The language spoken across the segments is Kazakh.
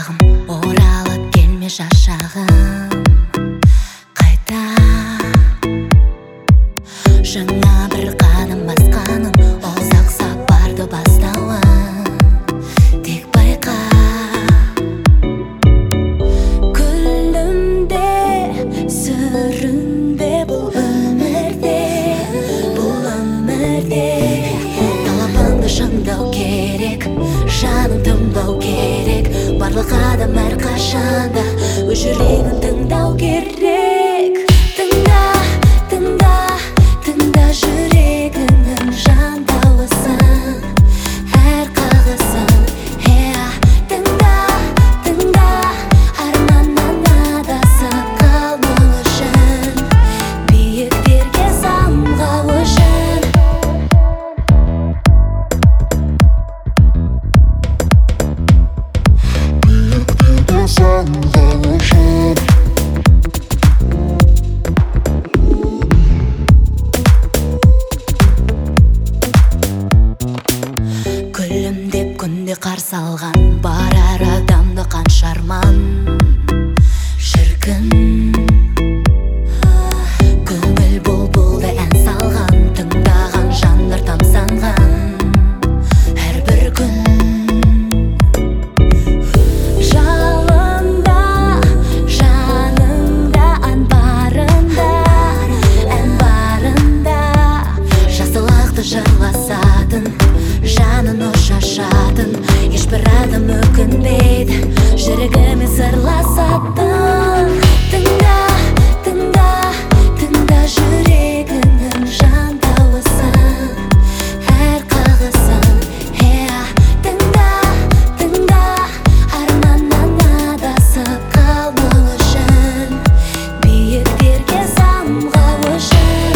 шағым оралып келме шашағым қайта. Жаңа бір қадам басқаным, ол ұзақ сапарды бастауым. Тек байқа, күлімде сүрінбе бұл өмірде, талабыңды шыңдау керек, жаның тыңдау керек. Барлық адам әрқашанда өз жүрегін тыңдау керек. Тыңда, тыңда, тыңда жүрегіңнің жан дауысын, әр қағысын. Тыңда, тыңда, арманнан адасып қалмау үшін, биіктерге самғау үшін. Биіктерге самғау үшін. Күлімдеп күнде қарсы алған барар адамды қанша арман шіркін. Көңіл бұлбұлдай ән салған, тыңдаған жандар тамсанған әрбір күн. Жалында, жаныңда ән барында, жасылақты жырласатын, жанын шашатын, ешбір адам өкінбейді, жүрегіме сырласатын. Тыңда, тыңда, тыңда жүрегіңнің жан дауысын, әр қағысын. Тыңда, тыңда, арманнан адасып қалмау үшін, биіктерге самғау үшін.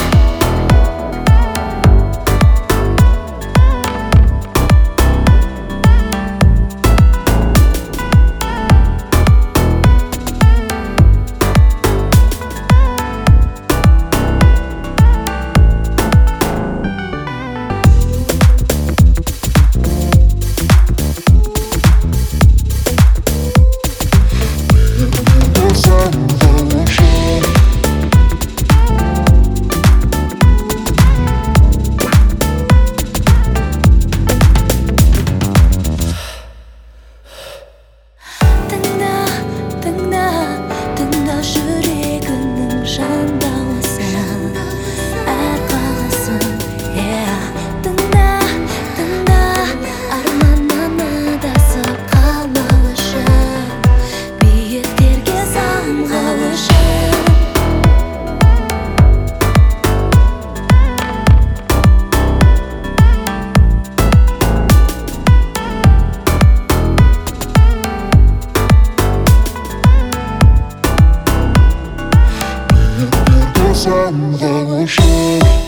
Samғау үшін.